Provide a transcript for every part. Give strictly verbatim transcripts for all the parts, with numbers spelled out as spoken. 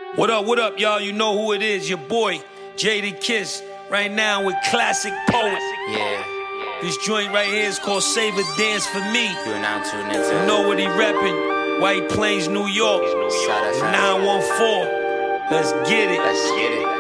What up, what up, y'all? You know who it is. Your boy, Jadakiss, right now with Classic Poet. Yeah. This joint right here is called Save a Dance for Me. You are now tuned into You know what he reppin'. White Plains, New York. nine one four. Let's get it. Let's get it.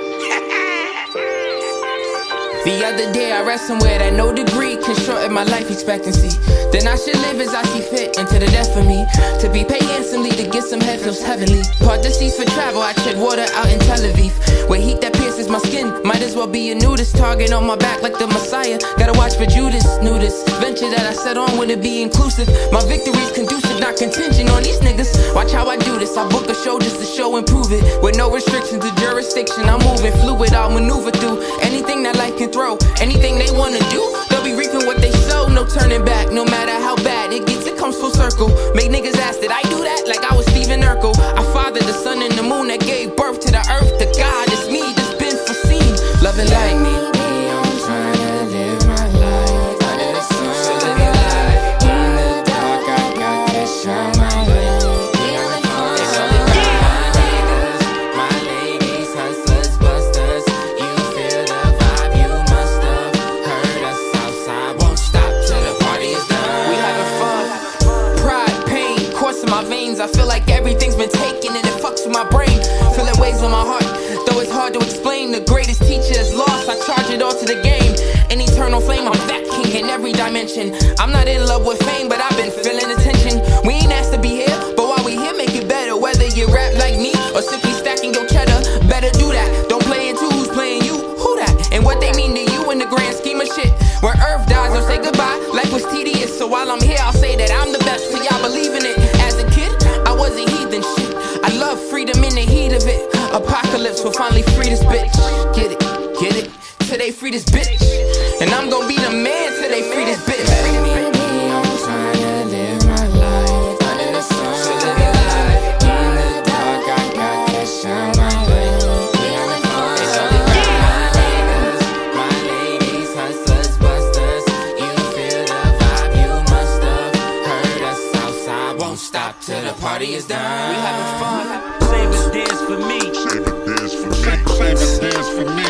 The other day I read somewhere that no degree can shorten my life expectancy. Then I should live as I see fit into the death for me. To be paid handsomely to get some head feels heavenly. Part the seas for travel, I tread water out in Tel Aviv. Where heat that pierces my skin, might as well be a nudist. Target on my back like the Messiah, gotta watch for Judas. Knew this venture that I set on wouldn't be inclusive. My victory's conducive, not contingent on these niggas. Watch how I do this, I book a show just to show and prove it. With no restrictions to jurisdiction, I'm moving fluid, I'll maneuver through anything that life can throw. Anything they wanna do, they'll be reaping what they sow. No turning back, no matter how bad it gets, it comes full circle. Make niggas ask, did I do that? Like I was Stephen Urkel. I fathered the sun and the moon that gave birth to the earth. The God, it's me, that's been foreseen. Love and light me. I'm trying to live my life under the sun. So live your life in the dark. I got to shine my light. We on the phone. It's only my niggas, my ladies, hustlers, busters. You feel the vibe, you must have heard us outside. Won't stop till the party is done. We having fun. Pride, pain, coursing my veins. I feel like everything's been taken and it fucks with my brain. Feeling waves on my heart, though it's hard to explain. The greatest teacher is lost, I charge it all to the game. An eternal flame, I'm that king in every dimension. I'm not in love with fame, but I've been feeling attention. We ain't asked to be here, but while we here, make it better. Whether you rap like me or simply stacking your cheddar, better do that. Don't play into who's playing you, who that? And what they mean to you in the grand scheme of shit. When earth dies, don't say goodbye, life was tedious. So while I'm here, I'll say that I'm the best, till y'all believe in it. As a kid, I wasn't heathen shit. I love freedom in the heat of it. Apocalypse will finally free this bitch. Get it, get it, till they free this bitch. And I'm gon' be the man till they free this bitch. I'm trying to live my life under the sun. So live your life in the dark. I got to shine my light. We on the phone. It's only my niggas, my ladies, hustlers, busters. You feel the vibe, you must have heard us outside. Won't stop till the party is done. We having fun. Save a dance for me. Save a dance for me. Save a dance for me.